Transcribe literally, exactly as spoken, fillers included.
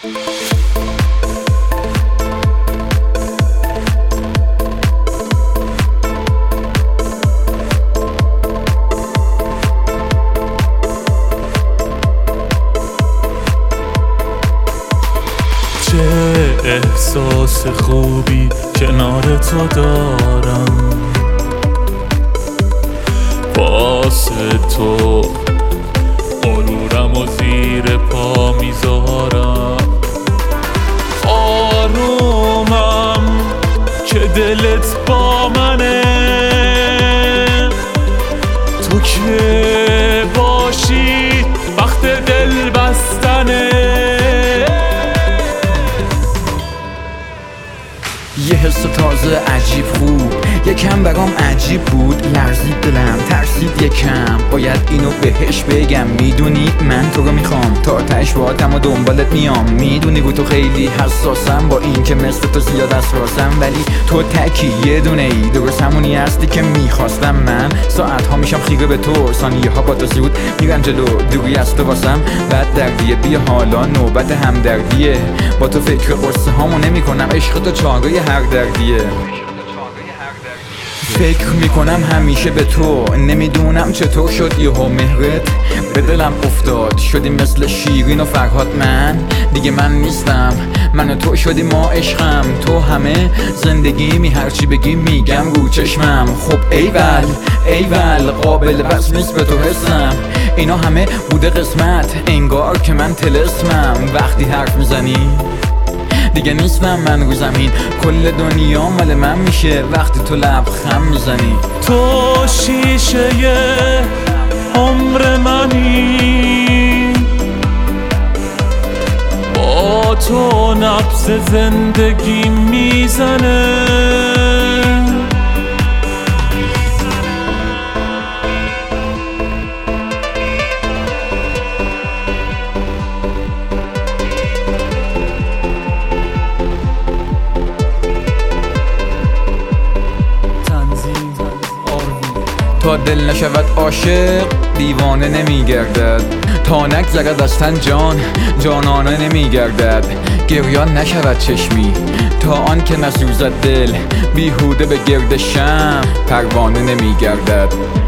چه احساس خوبی کنار تو دارم، واسه تو غرورم و زیر پا میذارم. آرومم که دلت با منه، تو که باشی وقت دل بستنه. یه حس تازه عجیب خوب یکم برام عجیب بود، لرزید دلم ترسید یکم، باید اینو بهش بگم. میدونی من تو رو میخوام تا تهش باهاتم و دنبالت میام. میدونی رو تو خیلی حساسم، با این که مثل تو زیاد اسراسم، ولی تو تکی یه دونه ای، درست همونی هستی که میخواستم. من ساعت ها میشم خیره به تو، ثانیه ها با تو زود میرم جلو، دوری از تو واسم بد دردیه. بیا حالا نوبت همدردیه، با تو فکر قصه هامو نمی کنم، عشق تو چاره هر دردیه. فکر میکنم همیشه به تو، نمیدونم چطور شد یهو مهرت به دلم افتاد، شدی مثل شیرین و فرهاد. من دیگه من نیستم، من و تو شدی ما عشقم، تو همه زندگی می هرچی بگی میگم رو چشمم. خب ایول ایول قابل وصل نیست به تو حسم، اینا همه بوده قسمت، انگار که من طلسمم. وقتی حرف میزنی دیگه نیستم من رو زمین، کل دنیا مال من میشه وقتی تو لبخند میزنی. تو شیشه عمر منی، با تو نبض زندگی میزنه. تا دل نشود عاشق دیوانه نمیگردد، تا نگذرد از تن جان جانانه نمیگردد. گریان نشود چشمی تا آن که نسوزد دل، بیهوده به گرد شمع پروانه نمیگردد.